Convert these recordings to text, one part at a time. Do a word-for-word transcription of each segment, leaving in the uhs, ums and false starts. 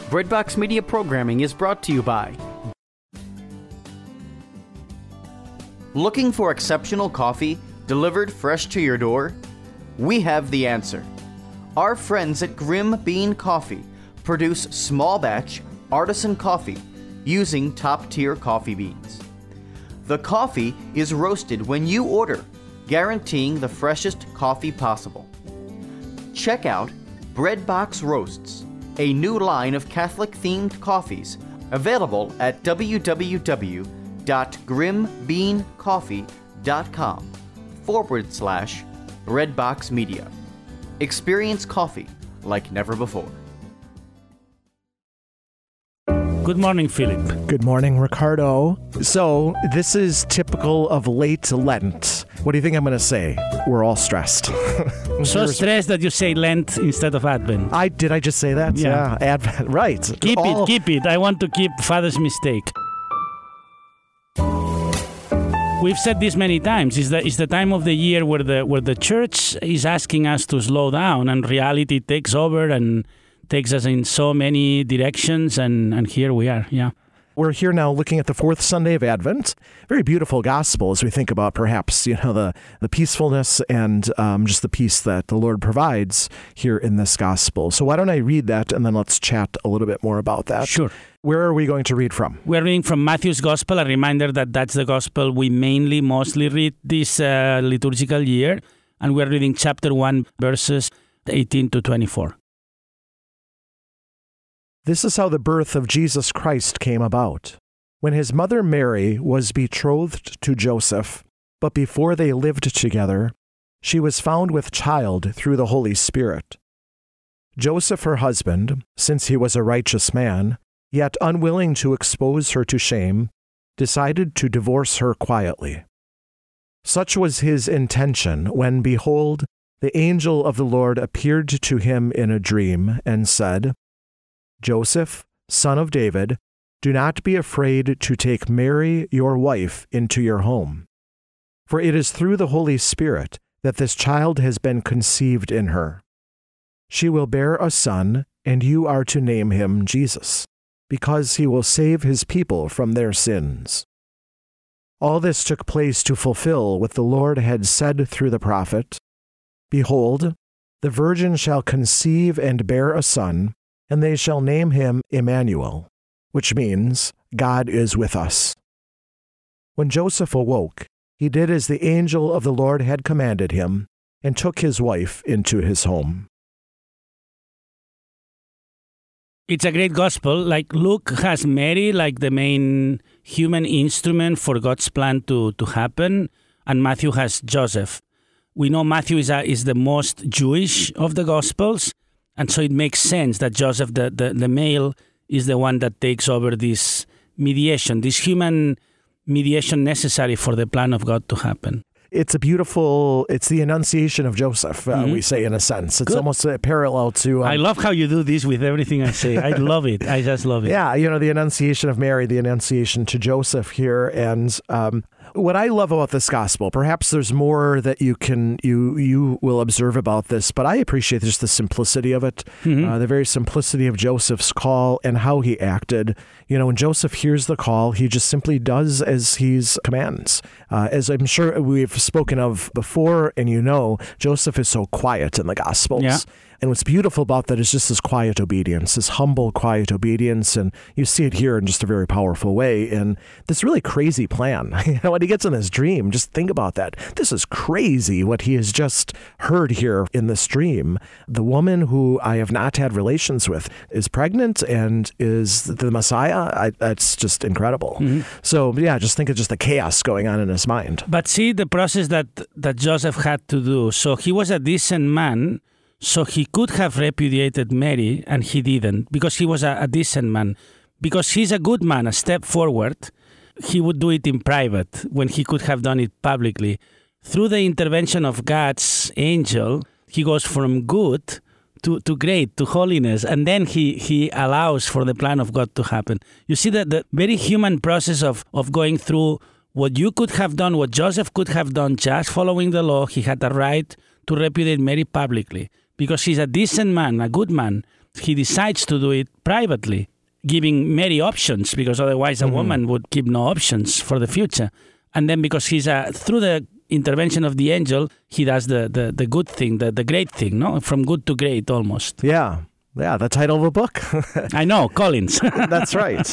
Breadbox Media programming is brought to you by... Looking for exceptional coffee delivered fresh to your door? We have the answer. Our friends at Grim Bean Coffee produce small batch artisan coffee using top-tier coffee beans. The coffee is roasted when you order, guaranteeing the freshest coffee possible. Check out Breadbox Roasts, a new line of Catholic-themed coffees available at www.grimbeancoffee.com forward slash Breadbox Media. Experience coffee like never before. Good morning, Philip. Good morning, Ricardo. So, this is typical of late Lent. What do you think I'm going to say? We're all stressed. So stressed that you say Lent instead of Advent. I did I just say that? Yeah. yeah Advent, right. Keep all... it, keep it. I want to keep Father's mistake. We've said this many times. It's the, it's the time of the year where the where the church is asking us to slow down and reality takes over and takes us in so many directions, and, and here we are, yeah. We're here now looking at the fourth Sunday of Advent. Very beautiful gospel as we think about perhaps, you know, the, the peacefulness and um, just the peace that the Lord provides here in this gospel. So why don't I read that and then let's chat a little bit more about that. Sure. Where are we going to read from? We're reading from Matthew's Gospel. A reminder that that's the gospel we mainly, mostly read this uh, liturgical year. And we're reading chapter one, verses eighteen to twenty-four. This is how the birth of Jesus Christ came about. When his mother Mary was betrothed to Joseph, but before they lived together, she was found with child through the Holy Spirit. Joseph, her husband, since he was a righteous man, yet unwilling to expose her to shame, decided to divorce her quietly. Such was his intention when, behold, the angel of the Lord appeared to him in a dream and said, Joseph, son of David, do not be afraid to take Mary, your wife, into your home. For it is through the Holy Spirit that this child has been conceived in her. She will bear a son, and you are to name him Jesus, because he will save his people from their sins. All this took place to fulfill what the Lord had said through the prophet, Behold, the virgin shall conceive and bear a son, and they shall name him Emmanuel, which means God is with us. When Joseph awoke, he did as the angel of the Lord had commanded him, and took his wife into his home. It's a great gospel. Like Luke has Mary like the main human instrument for God's plan to, to happen, and Matthew has Joseph. We know Matthew is, a, is the most Jewish of the Gospels, and so it makes sense that Joseph, the, the, the male, is the one that takes over this mediation, this human mediation necessary for the plan of God to happen. It's a beautiful, it's the Annunciation of Joseph, uh, mm-hmm. we say in a sense. It's Good. almost a parallel to... Um, I love how you do this with everything I say. I love it. I just love it. Yeah, you know, the Annunciation of Mary, the Annunciation to Joseph here. And um, what I love about this gospel, perhaps there's more that you can, you you will observe about this, but I appreciate just the simplicity of it, mm-hmm. uh, the very simplicity of Joseph's call and how he acted. You know, when Joseph hears the call, he just simply does as he's commands. Uh, as I'm sure we've spoken of before, and you know, Joseph is so quiet in the Gospels. Yeah. And what's beautiful about that is just his quiet obedience, his humble, quiet obedience. And you see it here in just a very powerful way in this really crazy plan. You know, when he gets in his dream, just think about that. This is crazy what he has just heard here in this dream. The woman who I have not had relations with is pregnant and is the Messiah. I, that's just incredible. Mm-hmm. So, yeah, just think of just the chaos going on in his mind. But see the process that, that Joseph had to do. So he was a decent man. So he could have repudiated Mary, and he didn't, because he was a, a decent man. Because he's a good man, a step forward, he would do it in private when he could have done it publicly. Through the intervention of God's angel, he goes from good to, to great, to holiness, and then he, he allows for the plan of God to happen. You see that the very human process of, of going through what you could have done, what Joseph could have done just following the law. He had the right to repudiate Mary publicly, because he's a decent man, a good man. he decides to do it privately, giving Mary options, because otherwise a mm-hmm. woman would keep no options for the future. And then because he's a, through the intervention of the angel, he does the, the, the good thing, the, the great thing, no? From good to great, almost. Yeah. Yeah, the title of a book. I know, Collins. That's right.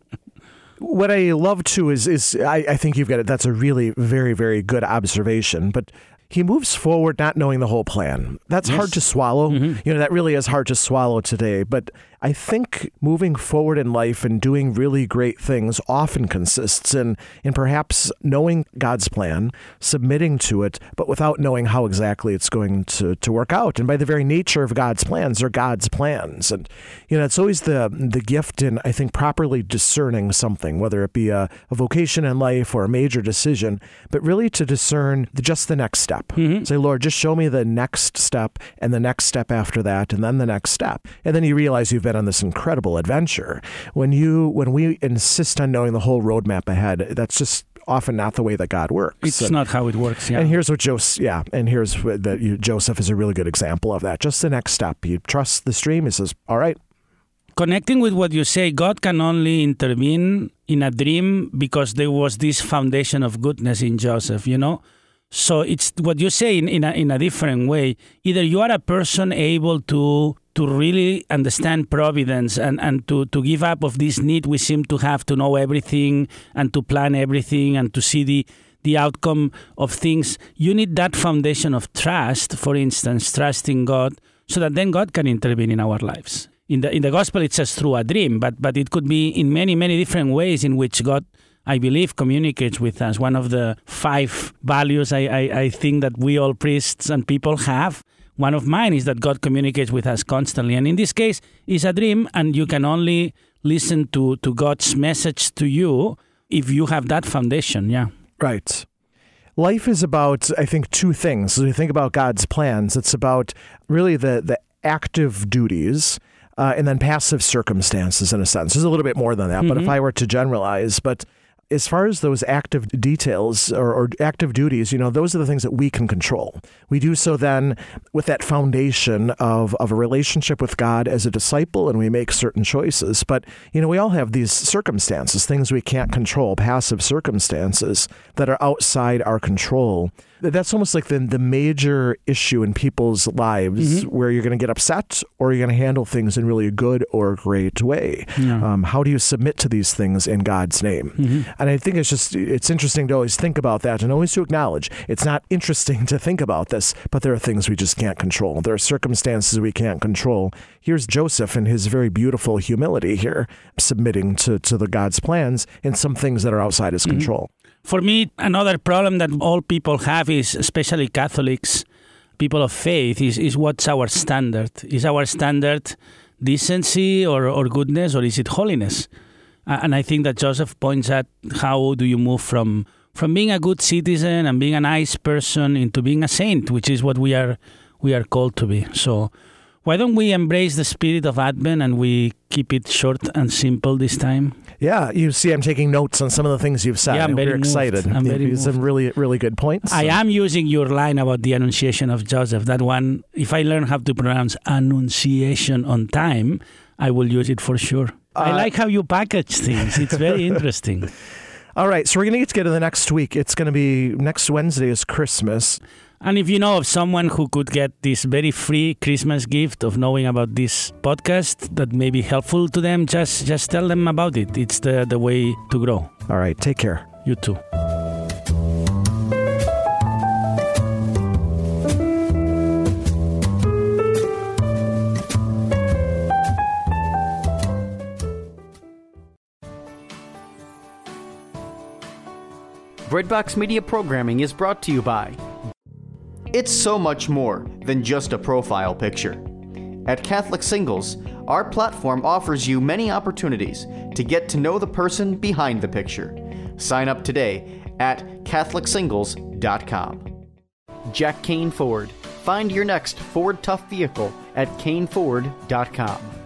What I love, too, is, is I, I think you've got it. That's a really very, very good observation. But he moves forward not knowing the whole plan. That's yes. hard to swallow. Mm-hmm. You know, that really is hard to swallow today. But I think moving forward in life and doing really great things often consists in, in perhaps knowing God's plan, submitting to it, but without knowing how exactly it's going to, to work out. And by the very nature of God's plans, they're God's plans. And, you know, it's always the the gift in, I think, properly discerning something, whether it be a, a vocation in life or a major decision, but really to discern the, just the next step. Mm-hmm. Say, Lord, just show me the next step and the next step after that, and then the next step. And then you realize you've been on this incredible adventure. When you, when we insist on knowing the whole roadmap ahead, that's just often not the way that God works. It's and, not how it works. Yeah. And here's what Joseph, yeah, and here's what that you, Joseph is a really good example of that. Just the next step. You trust the stream. He says, all right. Connecting with what you say, God can only intervene in a dream because there was this foundation of goodness in Joseph, you know? So it's what you say in, in, a, in a different way. Either you are a person able to to really understand providence and, and to, to give up of this need we seem to have to know everything and to plan everything and to see the, the outcome of things. You need that foundation of trust, for instance, trust in God, so that then God can intervene in our lives. In the in the gospel, it says through a dream, but but it could be in many, many different ways in which God, I believe, communicates with us. One of the five values I, I, I think that we all priests and people have, one of mine is that God communicates with us constantly. And in this case, it's a dream, and you can only listen to, to God's message to you if you have that foundation, yeah. Right. Life is about, I think, two things. When you think about God's plans, it's about really the, the active duties uh, and then passive circumstances, in a sense. There's a little bit more than that, mm-hmm. but if I were to generalize, but as far as those active details or, or active duties, you know, those are the things that we can control. We do so then with that foundation of, of a relationship with God as a disciple, and we make certain choices. But, you know, we all have these circumstances, things we can't control, passive circumstances that are outside our control. That's almost like the, the major issue in people's lives, mm-hmm. where you're going to get upset or you're going to handle things in really a good or great way. Yeah. Um, how do you submit to these things in God's name? Mm-hmm. And I think it's just, it's interesting to always think about that and always to acknowledge it's not interesting to think about this, but there are things we just can't control. There are circumstances we can't control. Here's Joseph in his very beautiful humility here, submitting to, to the God's plans in some things that are outside his mm-hmm. control. For me, another problem that all people have is, especially Catholics, people of faith, is, is what's our standard? Is our standard decency or, or goodness, or is it holiness? Uh, and I think that Joseph points at how do you move from, from being a good citizen and being a nice person into being a saint, which is what we are we are called to be. So why don't we embrace the spirit of Advent and we keep it short and simple this time? Yeah, you see, I'm taking notes on some of the things you've said. Yeah, I'm very We're excited. I'm very moved. Some really, really good points. I am using your line about the Annunciation of Joseph. That one, if I learn how to pronounce Annunciation on time, I will use it for sure. Uh, I like how you package things. It's very interesting. All right, so we're going to get to the next week. It's going to be, next Wednesday is Christmas. And if you know of someone who could get this very free Christmas gift of knowing about this podcast that may be helpful to them, just just tell them about it. It's the, the way to grow. All right, take care. You too. Breadbox Media programming is brought to you by... It's so much more than just a profile picture. At Catholic Singles, our platform offers you many opportunities to get to know the person behind the picture. Sign up today at Catholic Singles dot com. Jack Kane Ford. Find your next Ford Tough vehicle at Kane Ford dot com.